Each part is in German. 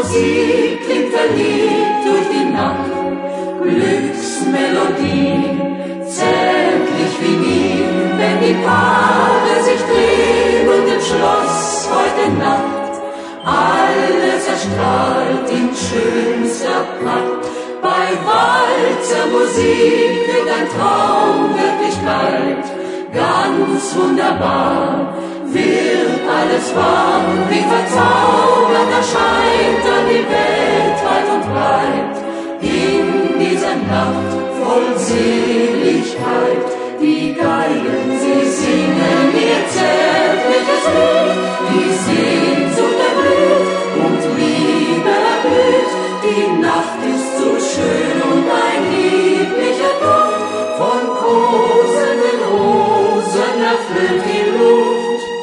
Musik klingt verliebt durch die Nacht, Glücksmelodie, zärtlich wie nie, wenn die Paare sich drehen und im Schloss heute Nacht alles erstrahlt in schönster Pracht. Bei Walzermusik wird ein Traum Wirklichkeit, ganz wunderbar wird alles wahr, wie verzaubert erscheint dann die Welt weit und breit, in dieser Nacht voll Seligkeit. Die Geigen, sie singen ihr zärtliches Lied, die Sehnsucht erblüht und Liebe erblüht. Die Nacht ist so schön und ein lieblicher Duft von kosenden Rosen erfüllt die Luft.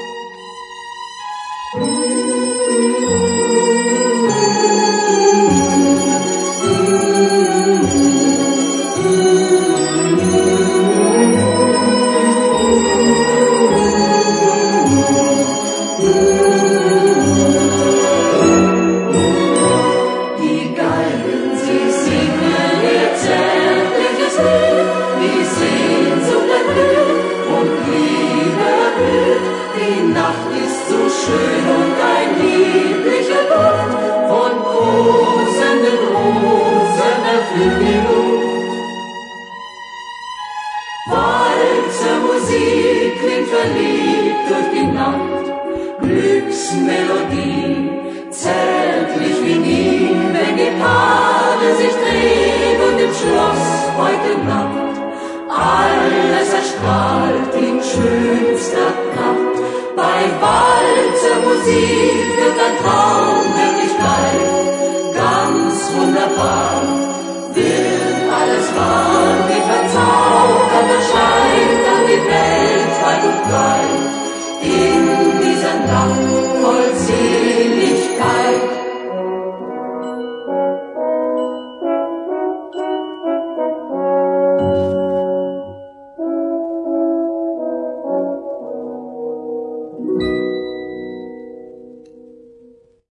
Die Nacht ist so schön und ein lieblicher Duft von kosenden Rosen erfüllt die Luft. Walzermusik klingt verliebt durch die Nacht, Glücksmelodie, zärtlich wie nie, wenn die Paare sich drehen und im Schloss heute Nacht alles erstrahlt in schönster Pracht. Bei Walzermusik wird ein Traum